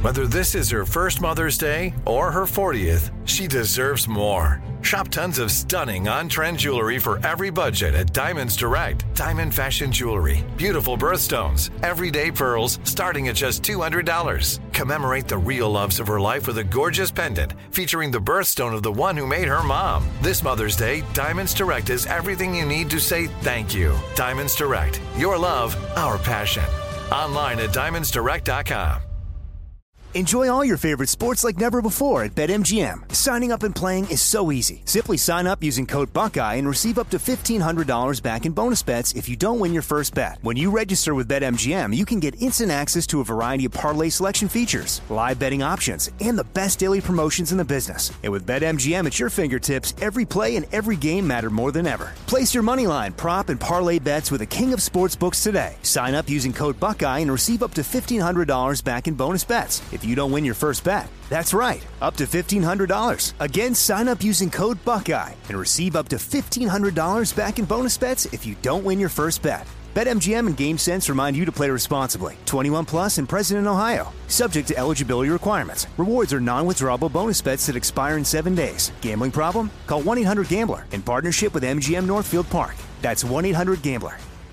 Whether this is her first Mother's Day or her 40th, she deserves more. Shop tons of stunning on-trend jewelry for every budget at Diamonds Direct. Diamond fashion jewelry, beautiful birthstones, everyday pearls starting at just $200. Commemorate the real loves of her life with a gorgeous pendant featuring the birthstone of the one who made her mom. This Mother's Day, Diamonds Direct is everything you need to say thank you. Diamonds Direct. Your love, our passion. Online at diamondsdirect.com. Enjoy all your favorite sports like never before at BetMGM. Signing up and playing is so easy. Simply sign up using code Buckeye and receive up to $1,500 back in bonus bets if you don't win your first bet. When you register with BetMGM, you can get instant access to a variety of parlay selection features, live betting options, and the best daily promotions in the business. And with BetMGM at your fingertips, every play and every game matter more than ever. Place your moneyline, prop, and parlay bets with the king of sportsbooks today. Sign up using code Buckeye and receive up to $1,500 back in bonus bets if you don't win your first bet. That's right, up to $1,500. Again, sign up using code Buckeye and receive up to $1,500 back in bonus bets if you don't win your first bet. BetMGM and GameSense remind you to play responsibly. 21 plus and present in Ohio. Subject to eligibility requirements. Rewards are non-withdrawable bonus bets that expire in 7 days. Gambling problem? Call 1-800-GAMBLER in partnership with MGM Northfield Park. That's 1-800-GAMBLER.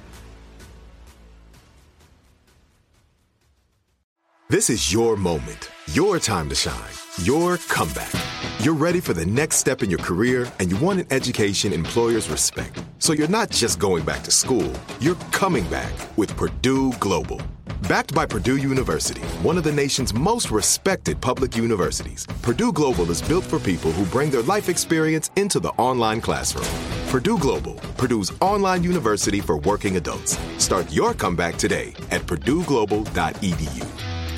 This is your moment, your time to shine, your comeback. You're ready for the next step in your career, and you want an education employers respect. So you're not just going back to school, you're coming back with Purdue Global. Backed by Purdue University, one of the nation's most respected public universities, Purdue Global is built for people who bring their life experience into the online classroom. Purdue Global, Purdue's online university for working adults. Start your comeback today at purdueglobal.edu.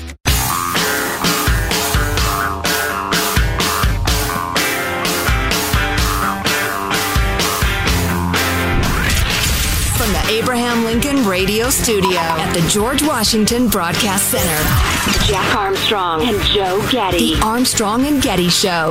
From the Abraham Lincoln Radio Studio at the George Washington Broadcast Center, Jack Armstrong and Joe Getty. The Armstrong and Getty Show.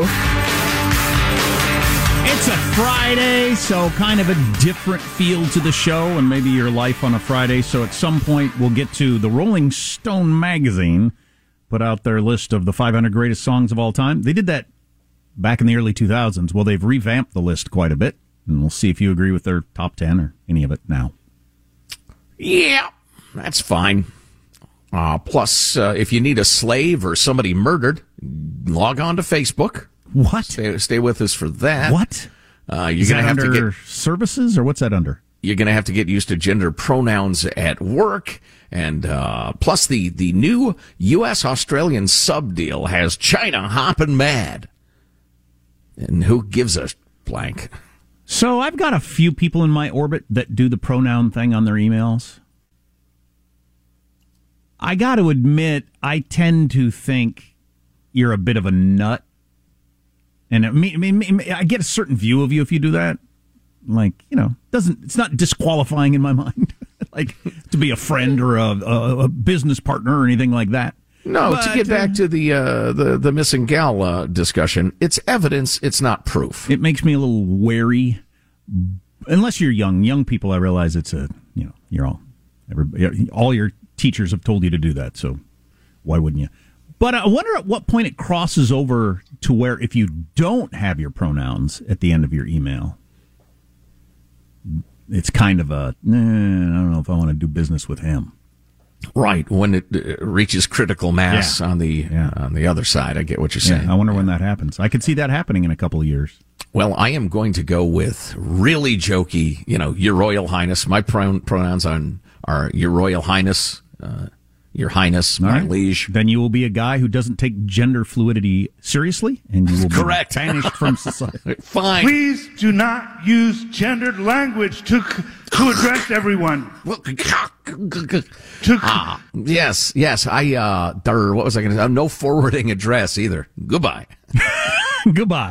It's a Friday, so kind of a different feel to the show and maybe your life on a Friday. So at some point we'll get to the Rolling Stone magazine, put out their list of the 500 greatest songs of all time. They did that back in the early 2000s. Well, they've revamped the list quite a bit. And we'll see if you agree with their top 10 or any of it now. Yeah, that's fine. Plus, if you need a slave or somebody murdered, log on to Facebook. What? Stay with us for that. What? You're going to have to get services, or what's that under? You're going to have to get used to gender pronouns at work. And plus, the new U.S.-Australian sub deal has China hopping mad. And who gives a blank? So I've got a few people in my orbit that do the pronoun thing on their emails. I got to admit, I tend to think you're a bit of a nut. And I get a certain view of you if you do that. Like, it's not disqualifying in my mind. Like, to be a friend or a business partner or anything like that. No, but to get back to the missing gal discussion, it's evidence, it's not proof. It makes me a little wary, unless you're young. Young people, I realize it's all your teachers have told you to do that, so why wouldn't you? But I wonder at what point it crosses over to where if you don't have your pronouns at the end of your email, it's kind of I don't know if I want to do business with him. Right, when it reaches critical mass on the other side. I get what you're saying. Yeah, I wonder when that happens. I could see that happening in a couple of years. Well, I am going to go with really jokey, Your Royal Highness. My pronouns are Your Royal Highness, Your Highness, my liege. Then you will be a guy who doesn't take gender fluidity seriously, and you will be banished from society. Fine. Please do not use gendered language to address everyone. Yes. What was I going to say? No forwarding address either. Goodbye. Goodbye.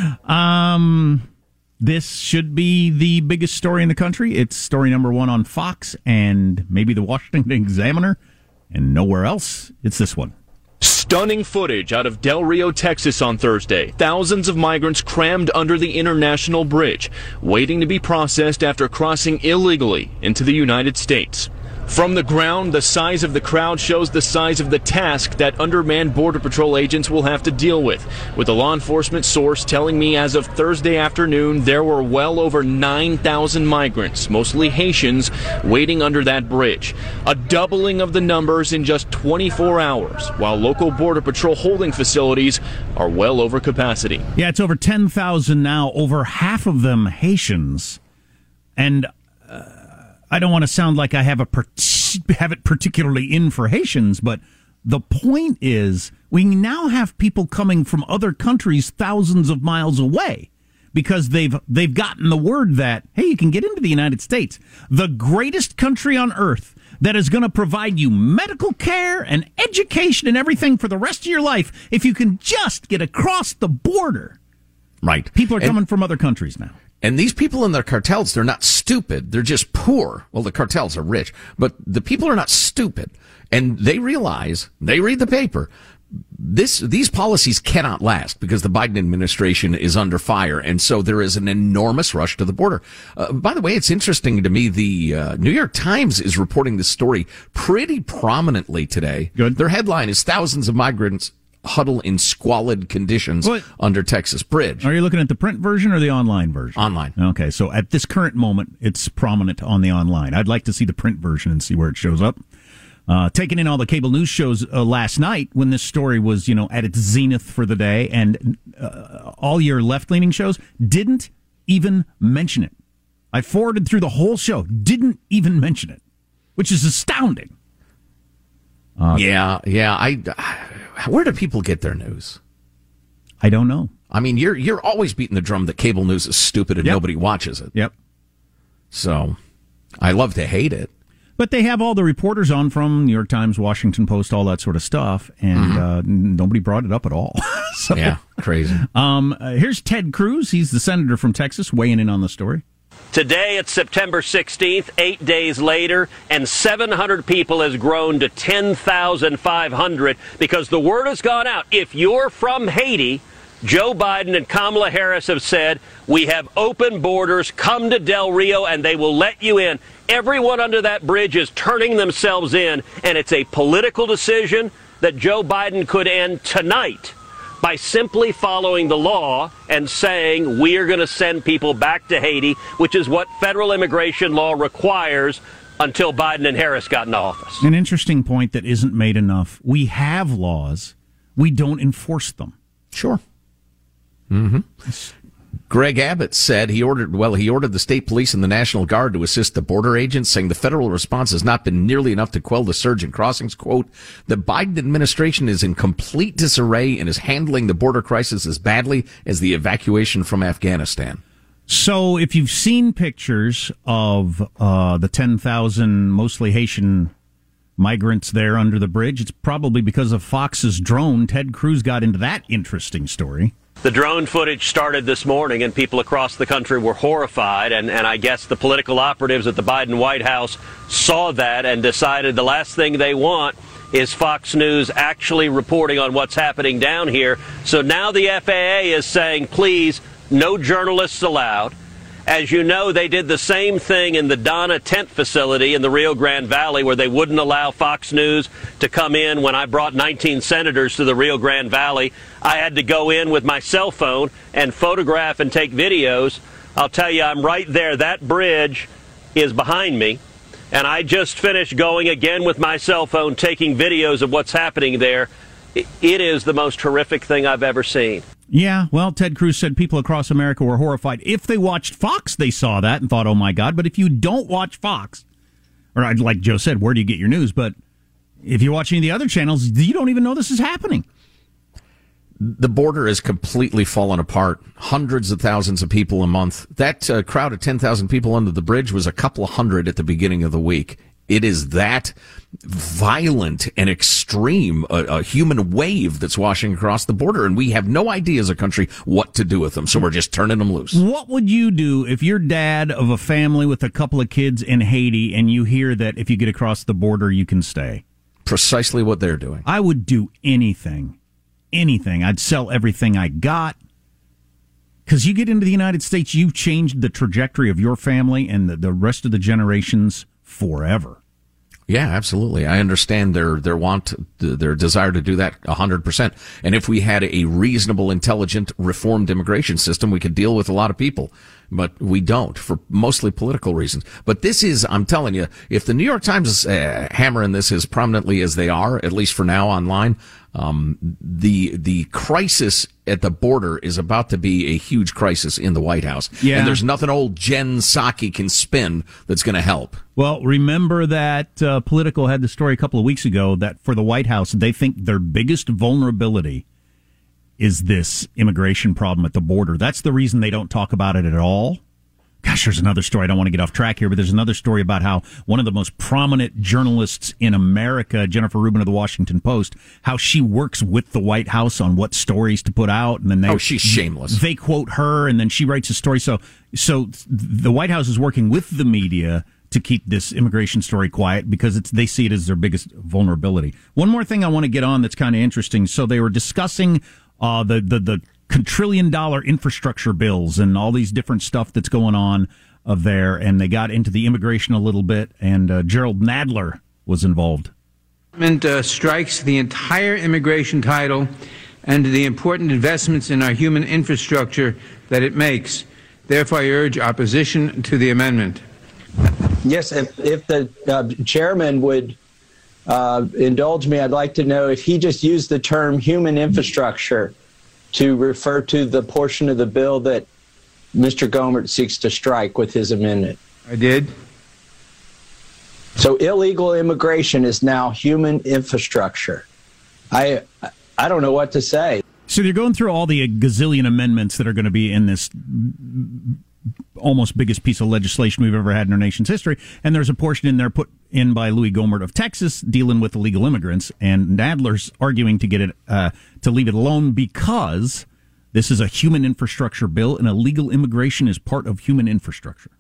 This should be the biggest story in the country. It's story number 1 on Fox and maybe the Washington Examiner, and nowhere else. It's this one. Stunning footage out of Del Rio, Texas on Thursday. Thousands of migrants crammed under the International Bridge, waiting to be processed after crossing illegally into the United States. From the ground, the size of the crowd shows the size of the task that undermanned Border Patrol agents will have to deal with a law enforcement source telling me as of Thursday afternoon there were well over 9,000 migrants, mostly Haitians, waiting under that bridge. A doubling of the numbers in just 24 hours, while local Border Patrol holding facilities are well over capacity. Yeah, it's over 10,000 now, over half of them Haitians. And I don't want to sound like I have it particularly in for Haitians, but the point is we now have people coming from other countries thousands of miles away because they've gotten the word that, hey, you can get into the United States, the greatest country on earth that is going to provide you medical care and education and everything for the rest of your life if you can just get across the border. Right. People are coming from other countries now. And these people in their cartels, they're not stupid. They're just poor. Well, the cartels are rich, but the people are not stupid. And they realize, they read the paper, these policies cannot last because the Biden administration is under fire. And so there is an enormous rush to the border. By the way, it's interesting to me, the New York Times is reporting this story pretty prominently today. Good. Their headline is "Thousands of Migrants Huddle in Squalid Conditions under Texas Bridge." Are you looking at the print version or the online version? Online. Okay, so at this current moment, it's prominent on the online. I'd like to see the print version and see where it shows up. Taking in all the cable news shows last night when this story was, at its zenith for the day, and all your left-leaning shows didn't even mention it. I forwarded through the whole show, didn't even mention it, which is astounding. Where do people get their news? I don't know. I mean, you're always beating the drum that cable news is stupid and nobody watches it. Yep. So, I love to hate it. But they have all the reporters on from New York Times, Washington Post, all that sort of stuff, and nobody brought it up at all. So, yeah, crazy. Here's Ted Cruz. He's the senator from Texas weighing in on the story. Today, it's September 16th, 8 days later, and 700 people has grown to 10,500 because the word has gone out. If you're from Haiti, Joe Biden and Kamala Harris have said, we have open borders, come to Del Rio, and they will let you in. Everyone under that bridge is turning themselves in, and it's a political decision that Joe Biden could end tonight by simply following the law and saying we are going to send people back to Haiti, which is what federal immigration law requires until Biden and Harris got into office. An interesting point that isn't made enough. We have laws. We don't enforce them. Sure. Mm-hmm. Greg Abbott said he ordered the state police and the National Guard to assist the border agents, saying the federal response has not been nearly enough to quell the surge in crossings. Quote, the Biden administration is in complete disarray and is handling the border crisis as badly as the evacuation from Afghanistan. So if you've seen pictures of the 10,000 mostly Haitian migrants there under the bridge, it's probably because of Fox's drone. Ted Cruz got into that interesting story. The drone footage started this morning, and people across the country were horrified, and I guess the political operatives at the Biden White House saw that and decided the last thing they want is Fox News actually reporting on what's happening down here. So now the FAA is saying, please, no journalists allowed. As you know, they did the same thing in the Donna tent facility in the Rio Grande Valley, where they wouldn't allow Fox News to come in. When I brought 19 senators to the Rio Grande Valley, I had to go in with my cell phone and photograph and take videos. I'll tell you, I'm right there. That bridge is behind me. And I just finished going again with my cell phone, taking videos of what's happening there. It is the most horrific thing I've ever seen. Yeah, well, Ted Cruz said people across America were horrified. If they watched Fox, they saw that and thought, oh, my God. But if you don't watch Fox, or like Joe said, where do you get your news? But if you're watching the other channels, you don't even know this is happening. The border is completely fallen apart. Hundreds of thousands of people a month. That crowd of 10,000 people under the bridge was a couple of hundred at the beginning of the week. It is that violent and extreme a human wave that's washing across the border, and we have no idea as a country what to do with them, so we're just turning them loose. What would you do if you're dad of a family with a couple of kids in Haiti and you hear that if you get across the border, you can stay? Precisely what they're doing. I would do anything. Anything. I'd sell everything I got. Because you get into the United States, you've changed the trajectory of your family and the rest of the generations forever. Yeah, absolutely. I understand their desire to do that 100%. And if we had a reasonable, intelligent, reformed immigration system, we could deal with a lot of people. But we don't, for mostly political reasons. But this is, I'm telling you, if the New York Times is hammering this as prominently as they are, at least for now online, the crisis at the border is about to be a huge crisis in the White House. Yeah. And there's nothing old Jen Psaki can spin that's going to help. Well, remember that Politico had the story a couple of weeks ago that for the White House, they think their biggest vulnerability is this immigration problem at the border. That's the reason they don't talk about it at all. Gosh, there's another story. I don't want to get off track here, but there's another story about how one of the most prominent journalists in America, Jennifer Rubin of the Washington Post, how she works with the White House on what stories to put out. And then she's shameless. They quote her, and then she writes a story. So the White House is working with the media to keep this immigration story quiet because they see it as their biggest vulnerability. One more thing I want to get on that's kind of interesting. So they were discussing the quadrillion-dollar infrastructure bills and all these different stuff that's going on there, and they got into the immigration a little bit, and Gerald Nadler was involved. Strikes the entire immigration title and the important investments in our human infrastructure that it makes. Therefore, I urge opposition to the amendment. Yes, if the chairman would indulge me, I'd like to know if he just used the term human infrastructure to refer to the portion of the bill that Mr. Gohmert seeks to strike with his amendment. I did. So illegal immigration is now human infrastructure. I don't know what to say. So they're going through all the gazillion amendments that are going to be in this almost biggest piece of legislation we've ever had in our nation's history. And there's a portion in there put in by Louis Gohmert of Texas dealing with illegal immigrants. And Nadler's arguing to get it to leave it alone because this is a human infrastructure bill and illegal immigration is part of human infrastructure.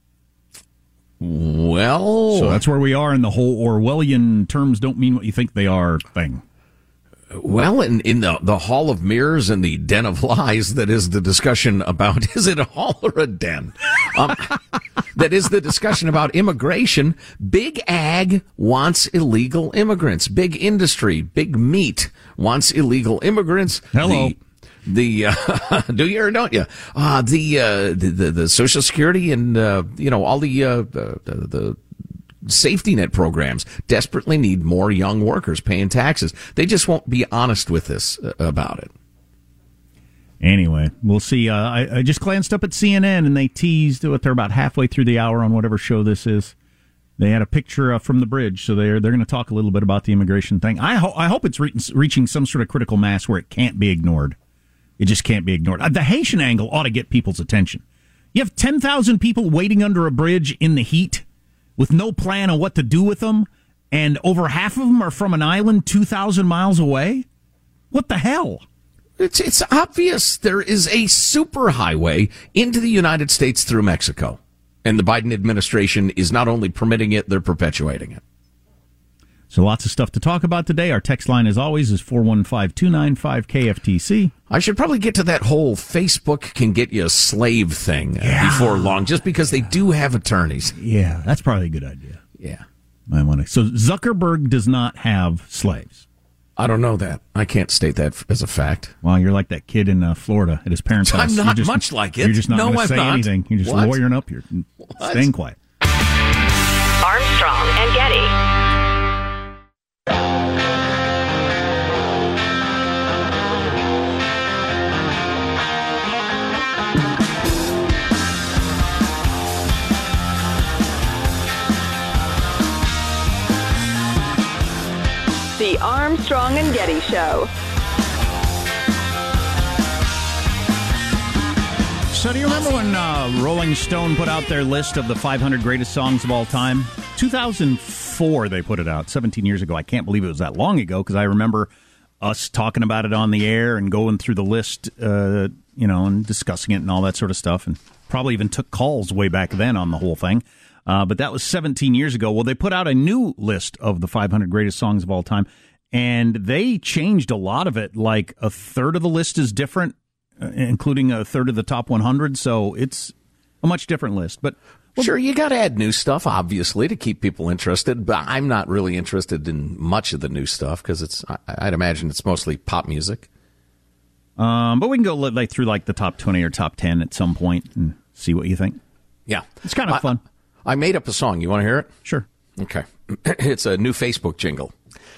Well, so that's where we are in the whole Orwellian terms don't mean what you think they are thing. Well, in the Hall of Mirrors and the Den of Lies, that is the discussion about, is it a hall or a den? That is the discussion about immigration. Big Ag wants illegal immigrants. Big industry, big meat wants illegal immigrants. Hello. Do you or don't you? The Social Security and, all the safety net programs desperately need more young workers paying taxes. They just won't be honest with us about it. Anyway, we'll see. I just glanced up at CNN and they teased what they're about halfway through the hour on whatever show this is. They had a picture from the bridge, so they're going to talk a little bit about the immigration thing. I hope it's reaching some sort of critical mass where it can't be ignored. It just can't be ignored. The Haitian angle ought to get people's attention. You have 10,000 people waiting under a bridge in the heat with no plan on what to do with them, and over half of them are from an island 2,000 miles away? What the hell? It's obvious there is a superhighway into the United States through Mexico, and the Biden administration is not only permitting it, they're perpetuating it. So lots of stuff to talk about today. Our text line, as always, is 415-295-KFTC. I should probably get to that whole Facebook can get you a slave thing before long, just because they do have attorneys. Yeah, that's probably a good idea. Yeah. So Zuckerberg does not have slaves. I don't know that. I can't state that as a fact. Well, you're like that kid in Florida at his parents' house. I'm not much like it. You're just not going to say anything. You're just lawyering up. You're staying quiet. Armstrong and Getty. The Armstrong and Getty Show. So do you remember when Rolling Stone put out their list of the 500 greatest songs of all time? 2004 they put it out, 17 years ago. I can't believe it was that long ago because I remember us talking about it on the air and going through the list, and discussing it and all that sort of stuff, and probably even took calls way back then on the whole thing. But that was 17 years ago. Well, they put out a new list of the 500 greatest songs of all time, and they changed a lot of it. Like a third of the list is different, including a third of the top 100. So it's a much different list. But Sure, you got to add new stuff, obviously, to keep people interested, but I'm not really interested in much of the new stuff because I'd imagine it's mostly pop music. But we can go through the top 20 or top 10 at some point and see what you think. Yeah. It's kind of fun. I made up a song. You want to hear it? Sure. Okay. It's a new Facebook jingle.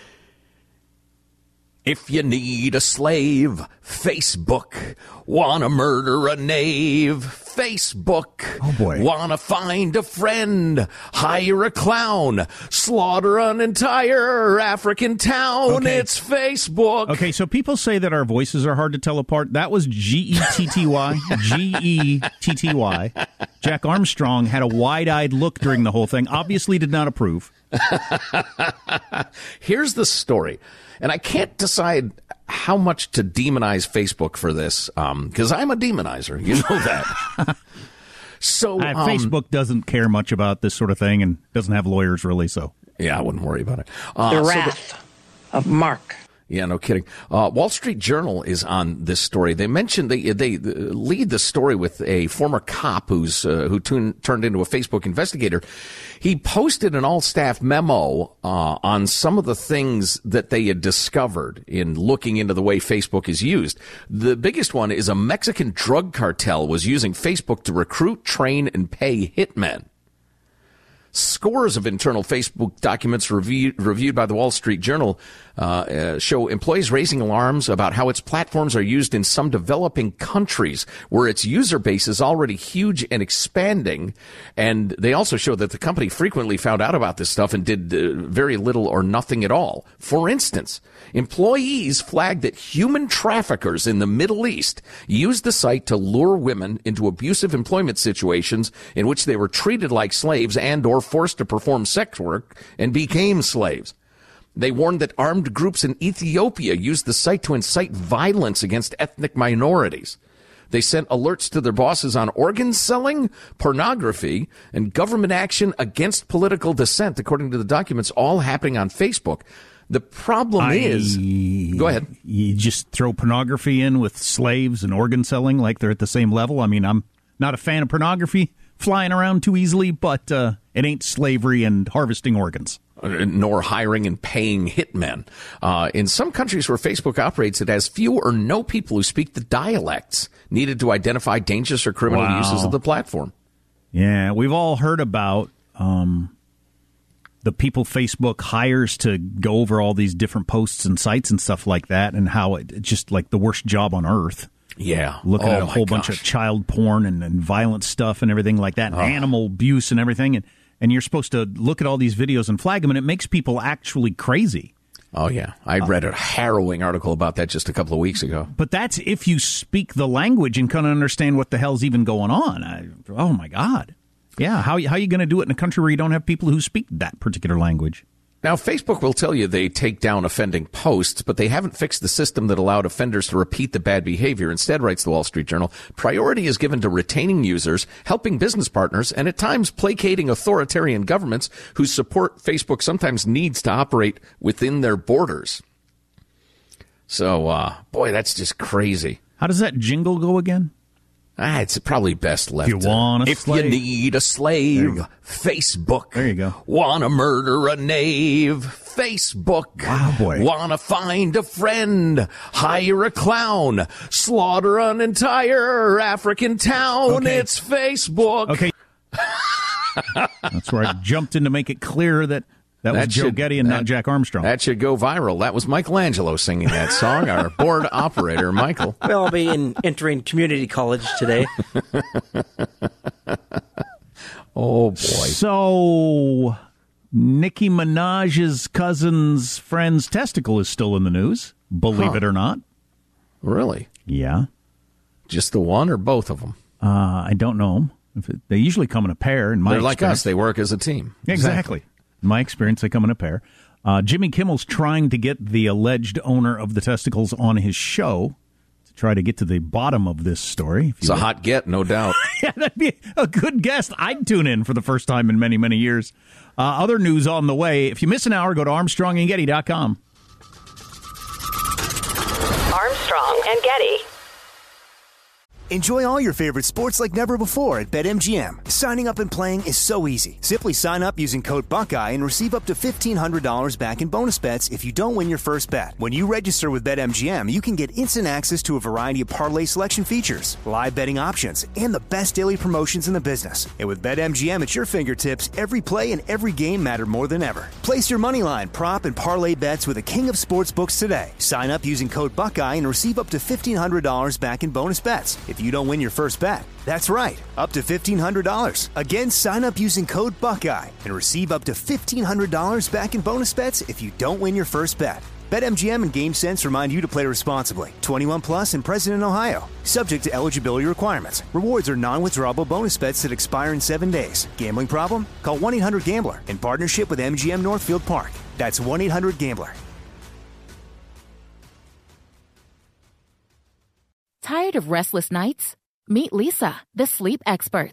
If you need a slave, Facebook. Wanna murder a knave, Facebook. Oh, boy. Wanna find a friend, hire a clown, slaughter an entire African town. Okay. It's Facebook. Okay, so people say that our voices are hard to tell apart. That was Getty. Getty. Jack Armstrong had a wide-eyed look during the whole thing, obviously did not approve. Here's the story. And I can't decide how much to demonize Facebook for this, because I'm a demonizer. You know that. So Facebook doesn't care much about this sort of thing and doesn't have lawyers really, so. Yeah, I wouldn't worry about it. The wrath of Mark. Yeah, no kidding. Wall Street Journal is on this story. They mentioned they lead the story with a former cop who turned into a Facebook investigator. He posted an all-staff memo on some of the things that they had discovered in looking into the way Facebook is used. The biggest one is a Mexican drug cartel was using Facebook to recruit, train, and pay hitmen. Scores of internal Facebook documents reviewed by the Wall Street Journal show employees raising alarms about how its platforms are used in some developing countries where its user base is already huge and expanding. And they also show that the company frequently found out about this stuff and did very little or nothing at all. For instance, employees flagged that human traffickers in the Middle East used the site to lure women into abusive employment situations in which they were treated like slaves and or forced to perform sex work and became slaves. They warned that armed groups in Ethiopia used the site to incite violence against ethnic minorities. They sent alerts to their bosses on organ selling, pornography, and government action against political dissent, according to the documents, all happening on Facebook. The problem is... Go ahead. You just throw pornography in with slaves and organ selling like they're at the same level. I mean, I'm not a fan of pornography flying around too easily, but it ain't slavery and harvesting organs. Nor hiring and paying hitmen. In some countries where Facebook operates, it has few or no people who speak the dialects needed to identify dangerous or criminal uses of the platform. Yeah, we've all heard about the people Facebook hires to go over all these different posts and sites and stuff like that, and how it's just like the worst job on earth. Yeah. Looking at a whole bunch of child porn and violent stuff and everything like that, and animal abuse and everything. And you're supposed to look at all these videos and flag them, and it makes people actually crazy. Oh, yeah. I read a harrowing article about that just a couple of weeks ago. But that's if you speak the language and kind of understand what the hell's even going on. Oh, my God. Yeah, how are you going to do it in a country where you don't have people who speak that particular language? Now, Facebook will tell you they take down offending posts, but they haven't fixed the system that allowed offenders to repeat the bad behavior. Instead, writes the Wall Street Journal, priority is given to retaining users, helping business partners, and at times placating authoritarian governments whose support Facebook sometimes needs to operate within their borders. So, boy, that's just crazy. How does that jingle go again? It's probably best left. If you want a slave. You need a slave, Facebook. There you go. Wanna murder a knave, Facebook. Wow, boy. Wanna find a friend, hire a clown, slaughter an entire African town. Okay. It's Facebook. Okay. That's where I jumped in to make it clear that was Joe Getty and not Jack Armstrong. That should go viral. That was Michelangelo singing that song, our board operator, Michael. Well, I'll be entering community college today. Oh, boy. So, Nicki Minaj's cousin's friend's testicle is still in the news, believe it or not. Really? Yeah. Just the one or both of them? I don't know. They usually come in a pair. In my They're like experience. us. They work as a team. Exactly. In my experience, they come in a pair. Jimmy Kimmel's trying to get the alleged owner of the testicles on his show to try to get to the bottom of this story. It's a hot get, no doubt. Yeah, that'd be a good guest. I'd tune in for the first time in many, many years. Other news on the way. If you miss an hour, go to ArmstrongandGetty.com. Armstrong and Getty. Enjoy all your favorite sports like never before at BetMGM. Signing up and playing is so easy. Simply sign up using code Buckeye and receive up to $1,500 back in bonus bets if you don't win your first bet. When you register with BetMGM, you can get instant access to a variety of parlay selection features, live betting options, and the best daily promotions in the business. And with BetMGM at your fingertips, every play and every game matter more than ever. Place your moneyline, prop, and parlay bets with the king of sportsbooks today. Sign up using code Buckeye and receive up to $1,500 back in bonus bets if you don't win your first bet. That's right, up to $1,500. Again, sign up using code Buckeye and receive up to $1,500 back in bonus bets if you don't win your first bet. BetMGM and GameSense remind you to play responsibly. 21 plus and present in Ohio. Subject to eligibility requirements. Rewards are non-withdrawable bonus bets that expire in 7 days. Gambling problem? Call 1-800-GAMBLER in partnership with MGM Northfield Park. That's 1-800-GAMBLER. Tired of restless nights? Meet Leesa, the sleep experts.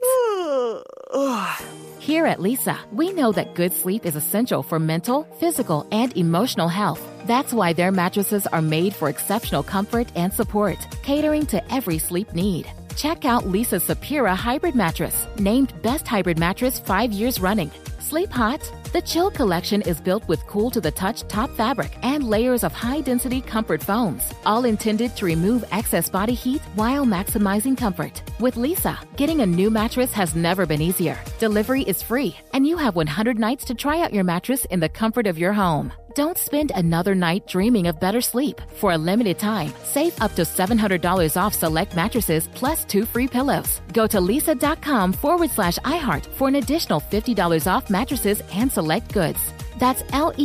Here at Leesa, we know that good sleep is essential for mental, physical, and emotional health. That's why their mattresses are made for exceptional comfort and support, catering to every sleep need. Check out Leesa's Sapira Hybrid Mattress, named Best Hybrid Mattress 5 years running. Sleep hot? The Chill Collection is built with cool-to-the-touch top fabric and layers of high-density comfort foams, all intended to remove excess body heat while maximizing comfort. With Leesa, getting a new mattress has never been easier. Delivery is free, and you have 100 nights to try out your mattress in the comfort of your home. Don't spend another night dreaming of better sleep. For a limited time, save up to $700 off select mattresses plus 2 free pillows. Go to leesa.com/iHeart for an additional $50 off mattresses and select goods. That's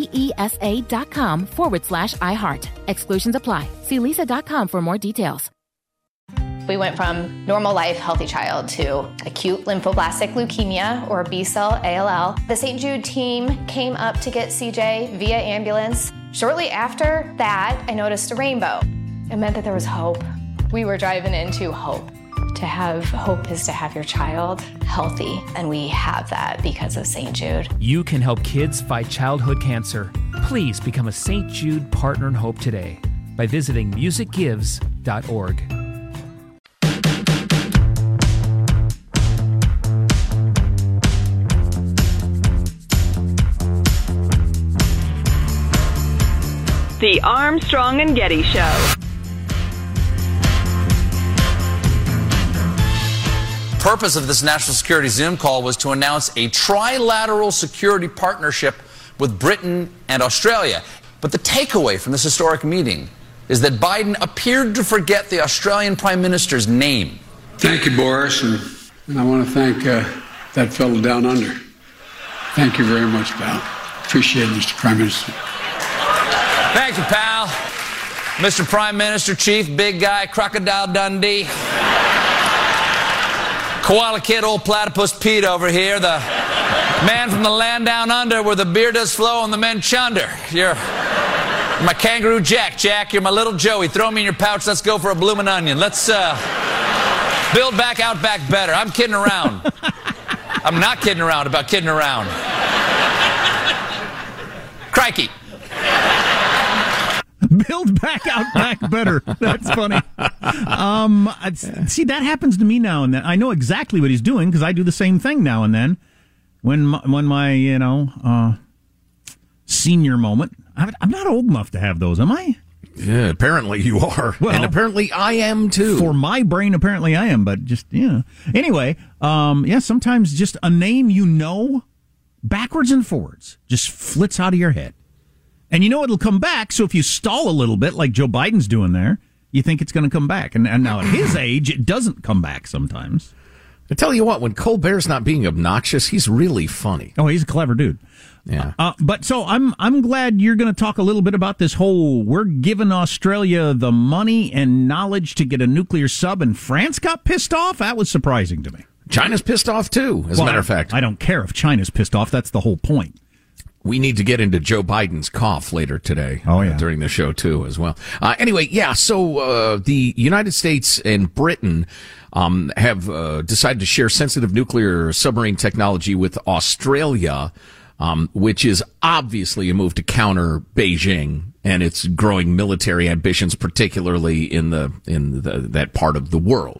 LEESA.com/iHeart. Exclusions apply. See leesa.com for more details. We went from normal life, healthy child to acute lymphoblastic leukemia, or B-cell ALL. The St. Jude team came up to get CJ via ambulance. Shortly after that, I noticed a rainbow. It meant that there was hope. We were driving into hope. To have hope is to have your child healthy, and we have that because of St. Jude. You can help kids fight childhood cancer. Please become a St. Jude Partner in Hope today by visiting musicgives.org. The Armstrong and Getty Show. Purpose of this national security Zoom call was to announce a trilateral security partnership with Britain and Australia. But the takeaway from this historic meeting is that Biden appeared to forget the Australian Prime Minister's name. Thank you, Boris, and I want to thank that fellow down under. Thank you very much, pal. Appreciate it, Mr. Prime Minister. Thank you, pal. Mr. Prime Minister, Chief, Big Guy, Crocodile Dundee. Koala Kid, Old Platypus Pete over here. The man from the land down under where the beer does flow and the men chunder. You're my Kangaroo Jack. Jack, you're my little Joey. Throw me in your pouch. Let's go for a bloomin' onion. Let's build back Outback better. I'm kidding around. I'm not kidding around about kidding around. Crikey. Build back Outback better. That's funny. See, that happens to me now and then. I know exactly what he's doing because I do the same thing now and then. When my senior moment. I'm not old enough to have those, am I? Yeah, apparently you are. Well, and apparently I am too. For my brain, apparently I am, but just, Anyway, sometimes just a name backwards and forwards, just flits out of your head. And it'll come back, so if you stall a little bit, like Joe Biden's doing there, you think it's going to come back. And now at his age, it doesn't come back sometimes. I tell you what, when Colbert's not being obnoxious, he's really funny. Oh, he's a clever dude. Yeah. But so I'm glad you're going to talk a little bit about this whole, we're giving Australia the money and knowledge to get a nuclear sub, and France got pissed off? That was surprising to me. China's pissed off, too, as a matter of fact. I don't care if China's pissed off. That's the whole point. We need to get into Joe Biden's cough later today. During the show, too, as well. So the United States and Britain have decided to share sensitive nuclear submarine technology with Australia, which is obviously a move to counter Beijing and its growing military ambitions, particularly in that part of the world.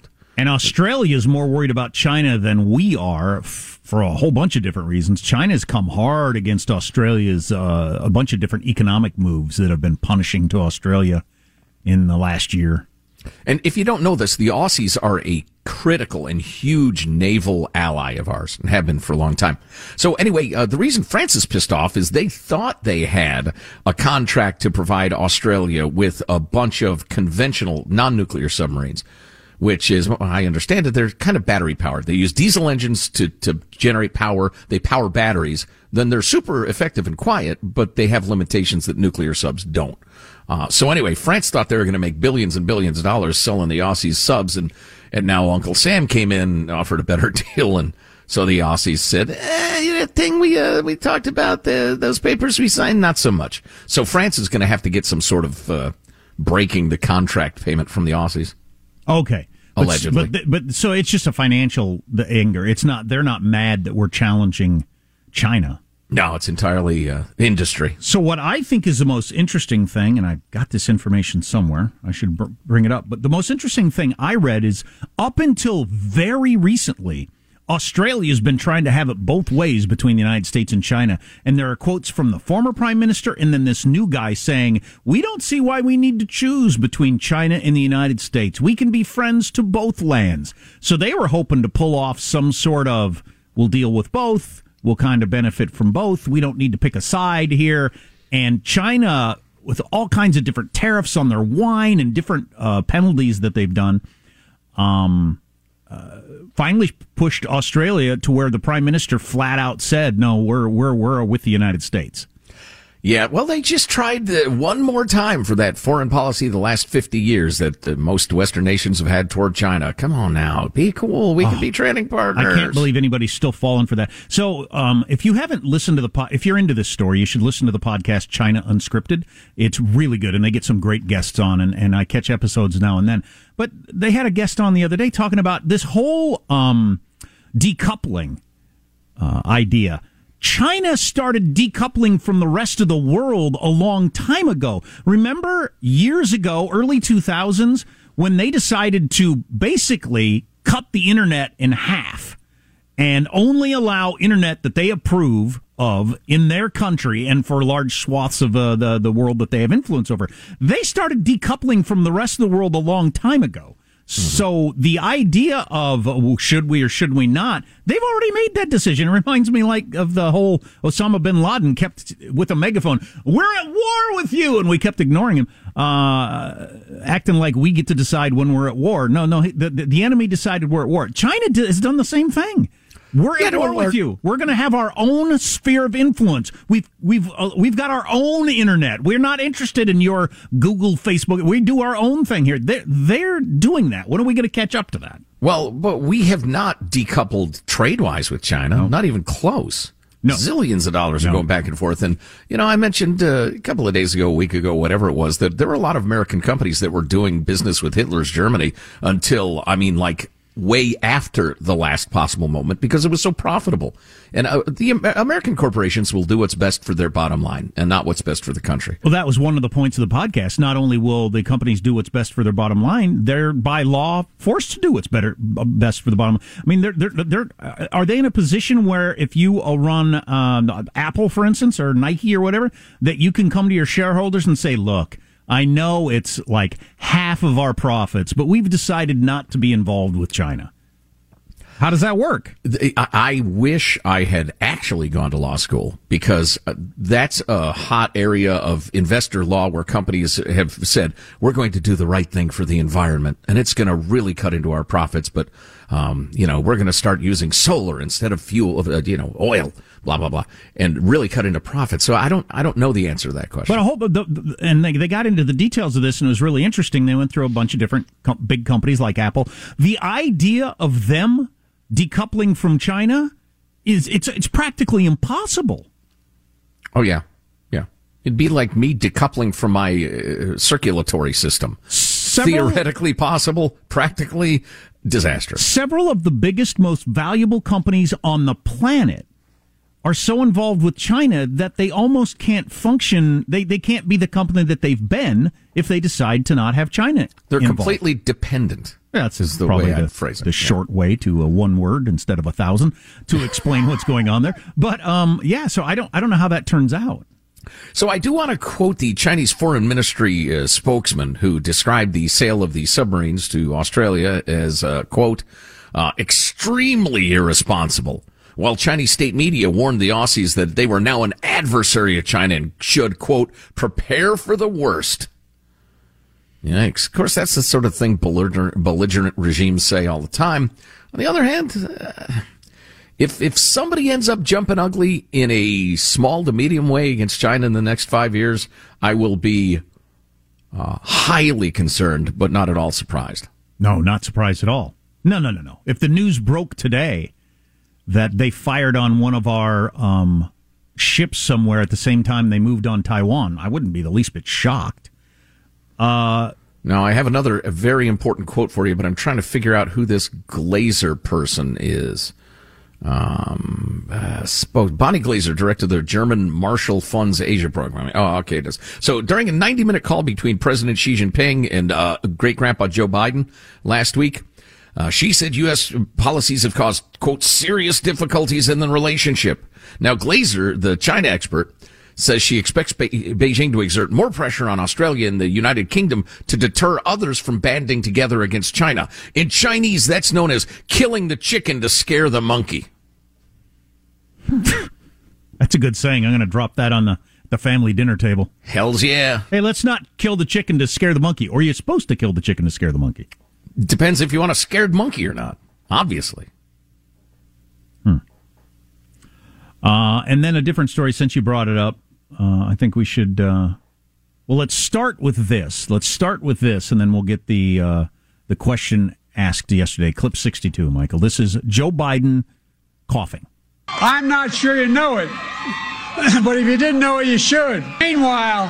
And Australia is more worried about China than we are for a whole bunch of different reasons. China's come hard against Australia's a bunch of different economic moves that have been punishing to Australia in the last year. And if you don't know this, the Aussies are a critical and huge naval ally of ours and have been for a long time. So anyway, the reason France is pissed off is they thought they had a contract to provide Australia with a bunch of conventional non-nuclear submarines, which is, I understand it, they're kind of battery powered. They use diesel engines to generate power. They power batteries. Then they're super effective and quiet, but they have limitations that nuclear subs don't. So anyway, France thought they were going to make billions and billions of dollars selling the Aussies subs, and now Uncle Sam came in and offered a better deal, and so the Aussies said, that thing we talked about, those papers we signed, not so much. So France is going to have to get some sort of breaking the contract payment from the Aussies. Okay. Allegedly. But so it's just a financial anger. It's not, they're not mad that we're challenging China. No, it's entirely industry. So what I think is the most interesting thing, and I got this information somewhere, I should bring it up, but the most interesting thing I read is up until very recently, Australia's been trying to have it both ways between the United States and China. And there are quotes from the former prime minister and then this new guy saying, we don't see why we need to choose between China and the United States. We can be friends to both lands. So they were hoping to pull off some sort of, we'll deal with both. We'll kind of benefit from both. We don't need to pick a side here. And China, with all kinds of different tariffs on their wine and different penalties that they've done, finally pushed Australia to where the prime minister flat out said, no, we're with the United States. Yeah, well, they just tried one more time for that foreign policy the last 50 years that most Western nations have had toward China. Come on now, be cool. We can be trading partners. I can't believe anybody's still falling for that. So, if you haven't listened to if you're into this story, you should listen to the podcast China Unscripted. It's really good, and they get some great guests on, and I catch episodes now and then. But they had a guest on the other day talking about this whole decoupling idea. China started decoupling from the rest of the world a long time ago. Remember years ago, early 2000s, when they decided to basically cut the internet in half and only allow internet that they approve of in their country and for large swaths of the world that they have influence over. They started decoupling from the rest of the world a long time ago. So the idea of should we or should we not, they've already made that decision. It reminds me like of the whole Osama bin Laden kept with a megaphone, we're at war with you, and we kept ignoring him, acting like we get to decide when we're at war. No, the enemy decided we're at war. China has done the same thing. We're at war with you. We're going to have our own sphere of influence. We've got our own internet. We're not interested in your Google, Facebook. We do our own thing here. They're doing that. When are we going to catch up to that? Well, but we have not decoupled trade-wise with China. No. Not even close. No. Zillions of dollars are going back and forth. And, I mentioned a couple of days ago, a week ago, whatever it was, that there were a lot of American companies that were doing business with Hitler's Germany until, way after the last possible moment because it was so profitable. And the American corporations will do what's best for their bottom line and not what's best for the country. Well, that was one of the points of the podcast. Not only will the companies do what's best for their bottom line, they're by law forced to do what's best for the bottom line. Are they in a position where if you run Apple, for instance, or Nike or whatever, that you can come to your shareholders and say, look, I know it's like half of our profits, but we've decided not to be involved with China. How does that work? I wish I had actually gone to law school because that's a hot area of investor law where companies have said, we're going to do the right thing for the environment and it's going to really cut into our profits. But, we're going to start using solar instead of fuel, oil, blah, blah, blah, and really cut into profits. So I don't know the answer to that question. But I hope, and they got into the details of this and it was really interesting. They went through a bunch of different big companies like Apple. The idea of them decoupling from China it's practically impossible. Oh yeah. It'd be like me decoupling from my circulatory system. Theoretically possible, practically disastrous. Several of the biggest, most valuable companies on the planet are so involved with China that they almost can't function. They can't be the company that they've been if they decide to not have China They're involved. Completely dependent. That's is the probably way I'd phrase it. The short way to one word instead of 1,000 to explain what's going on there. But so I don't know how that turns out. So I do want to quote the Chinese Foreign Ministry spokesman who described the sale of the submarines to Australia as, quote, extremely irresponsible. While Chinese state media warned the Aussies that they were now an adversary of China and should, quote, prepare for the worst. Yikes. Of course, that's the sort of thing belligerent regimes say all the time. On the other hand, if somebody ends up jumping ugly in a small to medium way against China in the next 5 years, I will be highly concerned, but not at all surprised. No, not surprised at all. No. If the news broke today that they fired on one of our ships somewhere at the same time they moved on Taiwan, I wouldn't be the least bit shocked. Now, I have a very important quote for you, but I'm trying to figure out who this Glazer person is. Bonnie Glazer directed the German Marshall Fund's Asia program. Oh, okay, it is. So during a 90-minute call between President Xi Jinping and great-grandpa Joe Biden last week, she said U.S. policies have caused, quote, serious difficulties in the relationship. Now, Glazer, the China expert, says she expects Beijing to exert more pressure on Australia and the United Kingdom to deter others from banding together against China. In Chinese, that's known as killing the chicken to scare the monkey. That's a good saying. I'm going to drop that on the family dinner table. Hells yeah. Hey, let's not kill the chicken to scare the monkey. Or are you supposed to kill the chicken to scare the monkey? Depends if you want a scared monkey or not, obviously. And then a different story, since you brought it up. I think we should, let's start with this. And then we'll get the question asked yesterday. Clip 62, Michael. This is Joe Biden coughing. I'm not sure you know it, but if you didn't know it, you should. Meanwhile,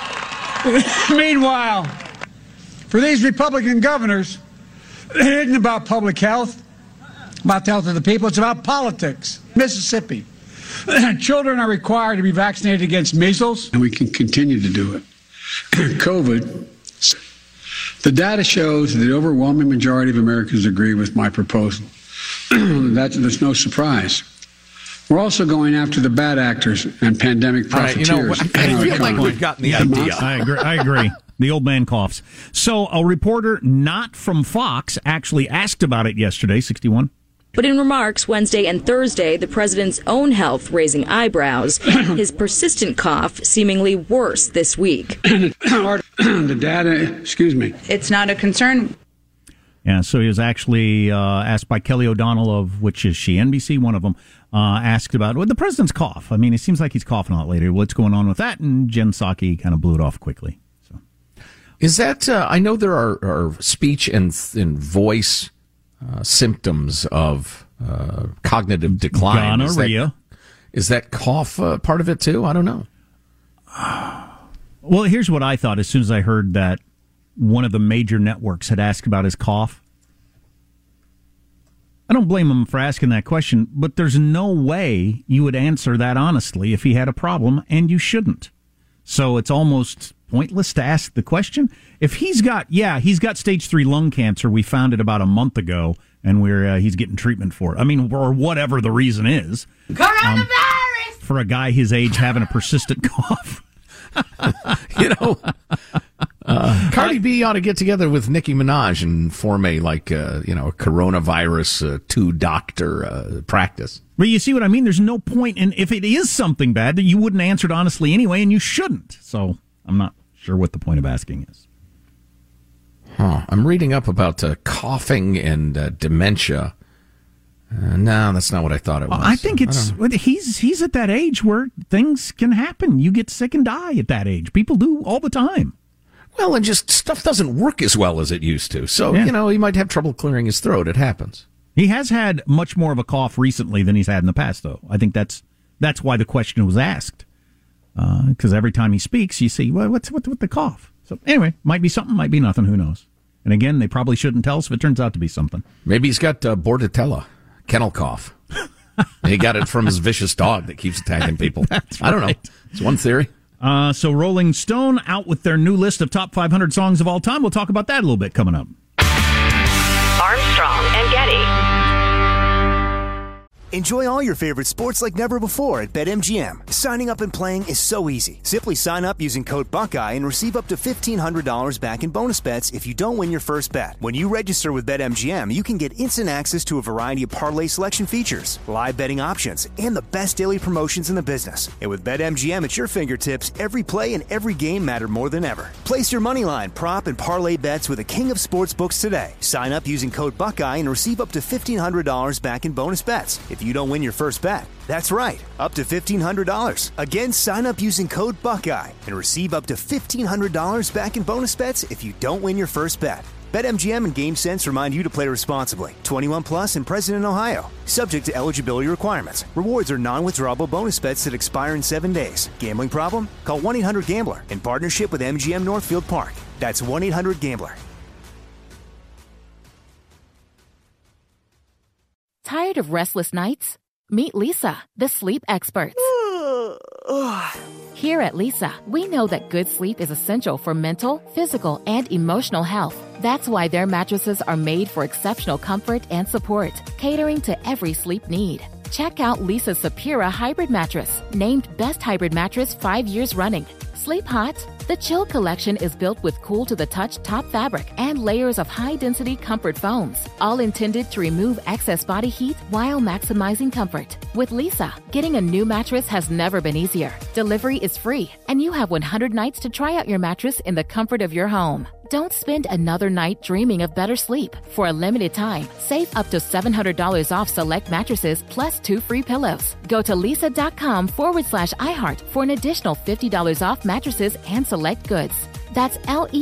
for these Republican governors, it isn't about public health, about the health of the people. It's about politics. Mississippi. Children are required to be vaccinated against measles. And we can continue to do it. COVID. The data shows that the overwhelming majority of Americans agree with my proposal. There's no surprise. We're also going after the bad actors and pandemic profiteers. I feel like we've gotten the idea. I agree. The old man coughs. So a reporter not from Fox actually asked about it yesterday, 61. But in remarks Wednesday and Thursday, the president's own health raising eyebrows, his persistent cough seemingly worse this week. The data, It's not a concern. Yeah, so he was actually asked by Kelly O'Donnell of, which is she, NBC, one of them, asked about the president's cough. I mean, it seems like he's coughing a lot later. What's going on with that? And Jen Psaki kind of blew it off quickly. So, is that, I know there are speech and voice symptoms of cognitive decline. Gonorrhea. Is that cough part of it too? I don't know. Well, here's what I thought as soon as I heard that one of the major networks had asked about his cough. I don't blame him for asking that question, but there's no way you would answer that honestly if he had a problem, and you shouldn't. So it's almost pointless to ask the question. If he's got stage 3 lung cancer. We found it about a month ago, and he's getting treatment for it. I mean, or whatever the reason is. Coronavirus! For a guy his age having a persistent cough. Cardi B ought to get together with Nicki Minaj and form a coronavirus 2-doctor practice. But you see what I mean? There's no point in, if it is something bad, that you wouldn't answer it honestly anyway, and you shouldn't. So I'm not sure what the point of asking is. I'm reading up about coughing and dementia. No, that's not what I thought it was. I think he's at that age where things can happen. You get sick and die at that age. People do all the time. Well, and just stuff doesn't work as well as it used to. So, he might have trouble clearing his throat. It happens. He has had much more of a cough recently than he's had in the past, though. I think that's why the question was asked. Because every time he speaks, you see, well, what's with the cough? So anyway, might be something, might be nothing, who knows? And again, they probably shouldn't tell us if it turns out to be something. Maybe he's got Bordetella, kennel cough. He got it from his vicious dog that keeps attacking people. That's right. I don't know. It's one theory. So Rolling Stone out with their new list of top 500 songs of all time. We'll talk about that a little bit coming up. Enjoy all your favorite sports like never before at BetMGM. Signing up and playing is so easy. Simply sign up using code Buckeye and receive up to $1,500 back in bonus bets if you don't win your first bet. When you register with BetMGM, you can get instant access to a variety of parlay selection features, live betting options, and the best daily promotions in the business. And with BetMGM at your fingertips, every play and every game matter more than ever. Place your moneyline, prop, and parlay bets with the king of sportsbooks today. Sign up using code Buckeye and receive up to $1,500 back in bonus bets if you don't win your first bet. That's right, up to $1,500. Again, sign up using code Buckeye and receive up to $1,500 back in bonus bets if you don't win your first bet. BetMGM and GameSense remind you to play responsibly. 21 plus and present in Ohio. Subject to eligibility requirements. Rewards are non-withdrawable bonus bets that expire in 7 days. Gambling problem? Call 1-800-GAMBLER in partnership with MGM Northfield Park. That's 1-800-GAMBLER. Tired of restless nights? Meet Lisa, the sleep experts. Here at Lisa, we know that good sleep is essential for mental, physical, and emotional health. That's why their mattresses are made for exceptional comfort and support, catering to every sleep need. Check out Lisa's Sapira Hybrid Mattress, named Best Hybrid Mattress 5 years running. Sleep hot? The Chill Collection is built with cool-to-the-touch top fabric and layers of high-density comfort foams, all intended to remove excess body heat while maximizing comfort. With Lisa, getting a new mattress has never been easier. Delivery is free, and you have 100 nights to try out your mattress in the comfort of your home. Don't spend another night dreaming of better sleep. For a limited time, save up to $700 off select mattresses plus 2 free pillows. Go to lisa.com/iHeart for an additional $50 off mattresses and select goods. That's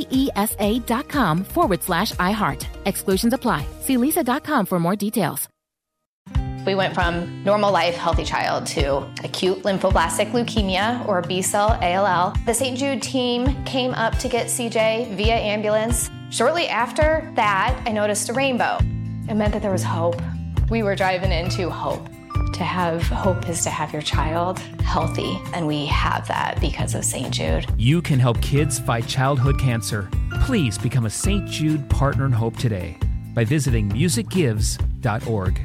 LEESA.com/iHeart. Exclusions apply. See lisa.com for more details. We went from normal life, healthy child to acute lymphoblastic leukemia or B-cell ALL. The St. Jude team came up to get CJ via ambulance. Shortly after that, I noticed a rainbow. It meant that there was hope. We were driving into hope. To have hope is to have your child healthy, and we have that because of St. Jude. You can help kids fight childhood cancer. Please become a St. Jude Partner in Hope today by visiting musicgives.org.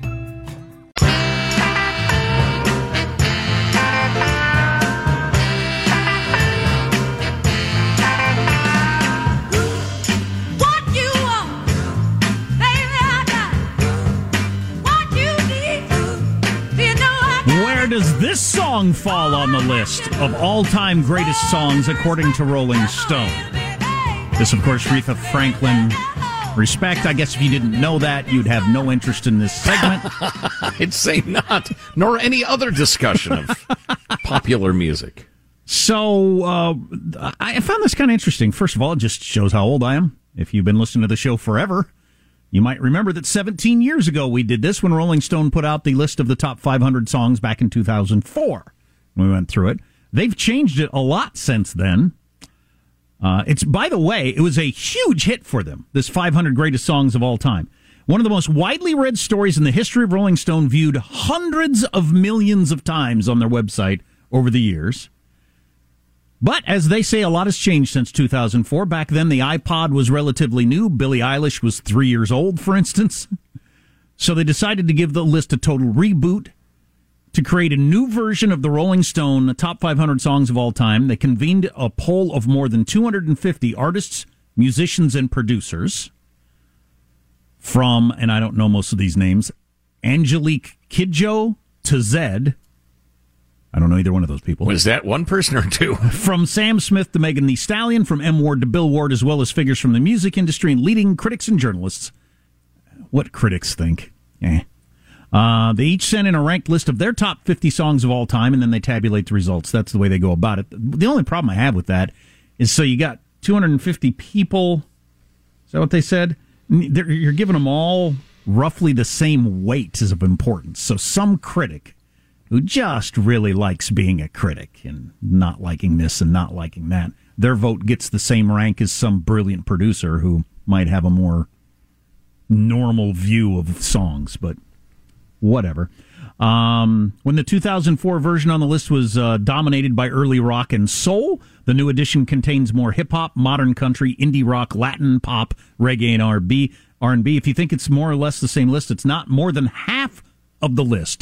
Where does this song fall on the list of all-time greatest songs according to Rolling Stone? This, of course, Aretha Franklin. Respect. I guess if you didn't know that, you'd have no interest in this segment. I'd say not, nor any other discussion of popular music. So, I found this kind of interesting. First of all, it just shows how old I am. If you've been listening to the show forever, you might remember that 17 years ago we did this when Rolling Stone put out the list of the top 500 songs back in 2004. We went through it. They've changed it a lot since then. By the way, it was a huge hit for them, this 500 greatest songs of all time. One of the most widely read stories in the history of Rolling Stone, viewed hundreds of millions of times on their website over the years. But, as they say, a lot has changed since 2004. Back then, the iPod was relatively new. Billie Eilish was 3 years old, for instance. So they decided to give the list a total reboot to create a new version of the Rolling Stone, the top 500 songs of all time. They convened a poll of more than 250 artists, musicians, and producers from, and I don't know most of these names, Angelique Kidjo to Zed. I don't know either one of those people. Was that one person or two? From Sam Smith to Megan Thee Stallion, from M. Ward to Bill Ward, as well as figures from the music industry and leading critics and journalists. What critics think? They each send in a ranked list of their top 50 songs of all time, and then they tabulate the results. That's the way they go about it. The only problem I have with that is, so you got 250 people. Is that what they said? You're giving them all roughly the same weight of importance. So some critic who just really likes being a critic and not liking this and not liking that, their vote gets the same rank as some brilliant producer who might have a more normal view of songs, but whatever. When the 2004 version on the list was dominated by early rock and soul, the new edition contains more hip-hop, modern country, indie rock, Latin, pop, reggae, and R&B. If you think it's more or less the same list, it's not. More than half of the list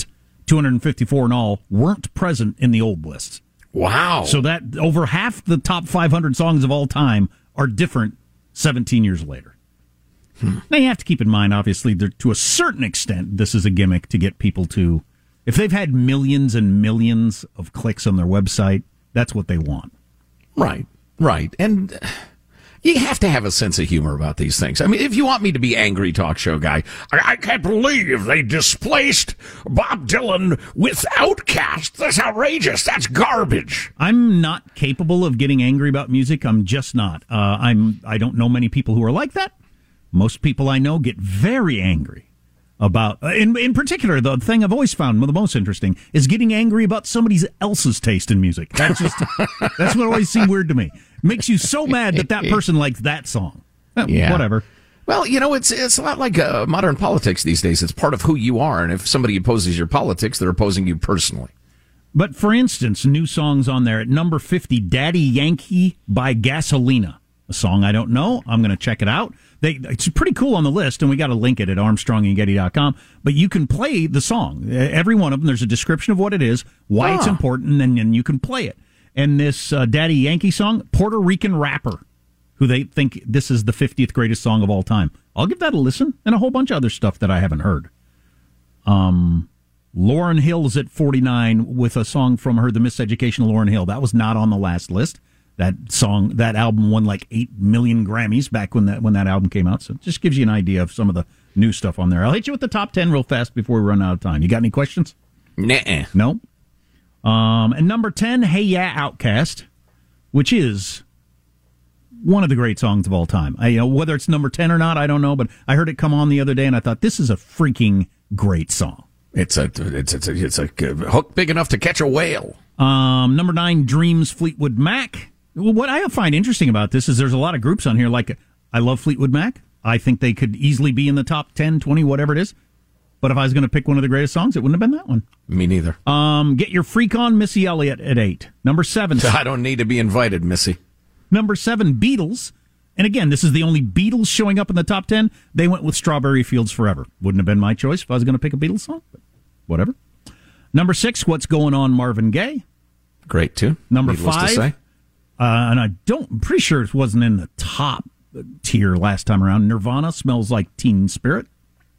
254 in all, weren't present in the old lists. Wow. So that over half the top 500 songs of all time are different 17 years later. Now, you have to keep in mind, obviously, to a certain extent, this is a gimmick to get people to, if they've had millions and millions of clicks on their website, that's what they want. Right. And you have to have a sense of humor about these things. I mean, if you want me to be angry talk show guy, I can't believe they displaced Bob Dylan with Outkast. That's outrageous. That's garbage. I'm not capable of getting angry about music. I'm just not. I don't know many people who are like that. Most people I know get very angry about, in particular, the thing I've always found the most interesting is getting angry about somebody else's taste in music. That's what always seemed weird to me. Makes you so mad that person likes that song. Yeah. Whatever. Well, it's a lot like modern politics these days. It's part of who you are, and if somebody opposes your politics, they're opposing you personally. But for instance, new songs on there at number 50, Daddy Yankee by Gasolina. A song I don't know. I'm going to check it out. It's pretty cool on the list, and we got to link it at ArmstrongandGetty.com. But you can play the song. Every one of them, there's a description of what it is, why it's important, and then you can play it. And this Daddy Yankee song, Puerto Rican rapper, who they think this is the 50th greatest song of all time. I'll give that a listen, and a whole bunch of other stuff that I haven't heard. Lauryn Hill's at 49 with a song from her, The Miseducation of Lauryn Hill. That was not on the last list. That album won like 8 million Grammys back when that album came out. So it just gives you an idea of some of the new stuff on there. I'll hit you with the top 10 real fast before we run out of time. You got any questions? Nuh-uh. No? And number 10, Hey Ya, Outkast, which is one of the great songs of all time. Whether it's number 10 or not, I don't know, but I heard it come on the other day, and I thought, this is a freaking great song. It's a hook big enough to catch a whale. Number 9, Dreams, Fleetwood Mac. Well, what I find interesting about this is there's a lot of groups on here like, I love Fleetwood Mac. I think they could easily be in the top 10, 20, whatever it is. But if I was going to pick one of the greatest songs, it wouldn't have been that one. Me neither. Get Your Freak On, Missy Elliott at 8. Number 7. I don't need to be invited, Missy. Number 7, Beatles. And again, this is the only Beatles showing up in the top 10. They went with Strawberry Fields Forever. Wouldn't have been my choice if I was going to pick a Beatles song, but whatever. Number 6, What's Going On, Marvin Gaye. Great tune. Number 5, and I'm pretty sure it wasn't in the top tier last time around, Nirvana, Smells Like Teen Spirit.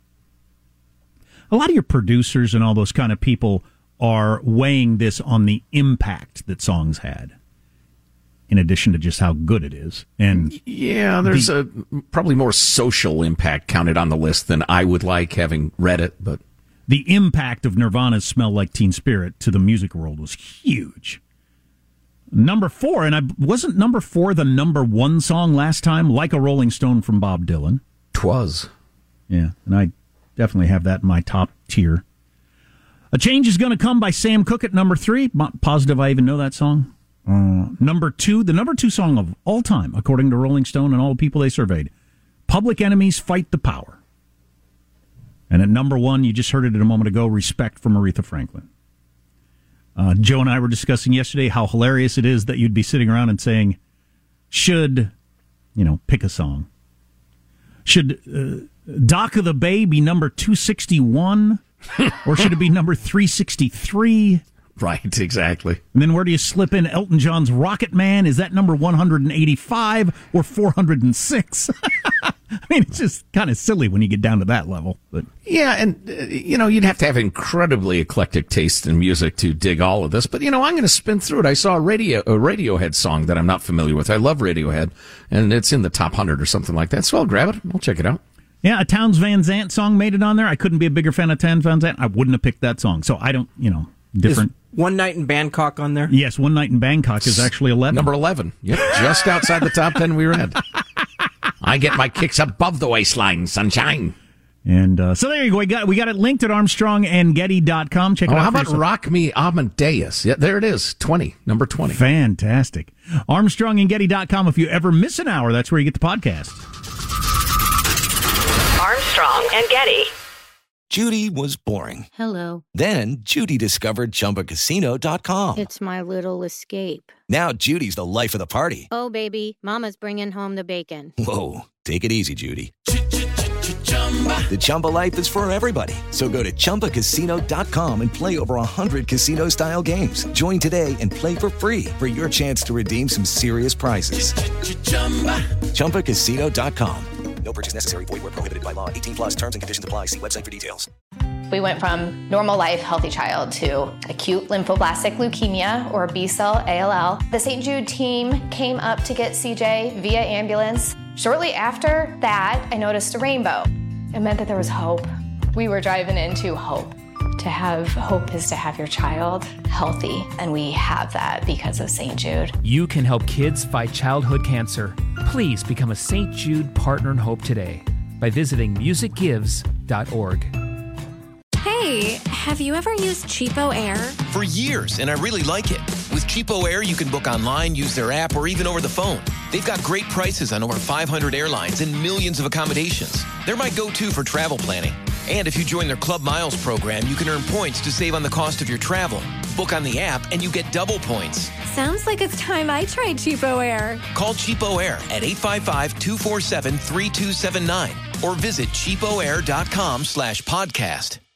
A lot of your producers and all those kind of people are weighing this on the impact that songs had, in addition to just how good it is. And yeah, there's probably more social impact counted on the list than I would like, having read it. But the impact of Nirvana's Smell Like Teen Spirit to the music world was huge. Number 4, and wasn't number 4 the number 1 song last time? Like a Rolling Stone from Bob Dylan. 'Twas. Yeah, and I definitely have that in my top tier. A Change Is Gonna Come by Sam Cooke at number 3. Not positive I even know that song. Number 2, the number 2 song of all time, according to Rolling Stone and all the people they surveyed. Public Enemy's Fight the Power. And at number 1, you just heard it a moment ago, Respect from Aretha Franklin. Joe and I were discussing yesterday how hilarious it is that you'd be sitting around and saying, pick a song. Should Dock of the Bay be number 261? Or should it be number 363? Right, exactly. And then where do you slip in Elton John's Rocket Man? Is that number 185 or 406? I mean, it's just kind of silly when you get down to that level. But yeah, and, you'd have to have incredibly eclectic taste in music to dig all of this. But, I'm going to spin through it. I saw a Radiohead song that I'm not familiar with. I love Radiohead, and it's in the top 100 or something like that. So I'll grab it. I'll check it out. Yeah, a Townes Van Zandt song made it on there. I couldn't be a bigger fan of Townes Van Zandt. I wouldn't have picked that song. So I don't, different. Is One Night in Bangkok on there? Yes, One Night in Bangkok is actually 11. Number 11. Yep, just outside the top 10 we read. I get my kicks above the waistline, sunshine. And so there you go. We got it linked at ArmstrongandGetty.com. Check it out. How about Rock Me Amadeus? Yeah, there it is. 20. Number 20. Fantastic. ArmstrongandGetty.com. If you ever miss an hour, that's where you get the podcast. Armstrong and Getty. Judy was boring. Hello. Then Judy discovered ChumbaCasino.com. It's my little escape. Now Judy's the life of the party. Oh, baby, mama's bringing home the bacon. Whoa, take it easy, Judy. The Chumba life is for everybody. So go to ChumbaCasino.com and play over 100 casino-style games. Join today and play for free for your chance to redeem some serious prizes. ChumbaCasino.com. No purchase necessary. Void where prohibited by law. 18 plus terms and conditions apply. See website for details. We went from normal life, healthy child to acute lymphoblastic leukemia or B-cell ALL. The St. Jude team came up to get CJ via ambulance. Shortly after that, I noticed a rainbow. It meant that there was hope. We were driving into hope. To have hope is to have your child healthy, and we have that because of St. Jude. You can help kids fight childhood cancer. Please become a St. Jude Partner in Hope today by visiting musicgives.org. Hey, have you ever used Cheapo Air? For years, and I really like it. With Cheapo Air, you can book online, use their app, or even over the phone. They've got great prices on over 500 airlines and millions of accommodations. They're my go-to for travel planning. And if you join their Club Miles program, you can earn points to save on the cost of your travel. Book on the app, and you get double points. Sounds like it's time I tried Cheapo Air. Call Cheapo Air at 855-247-3279 or visit cheapoair.com/podcast.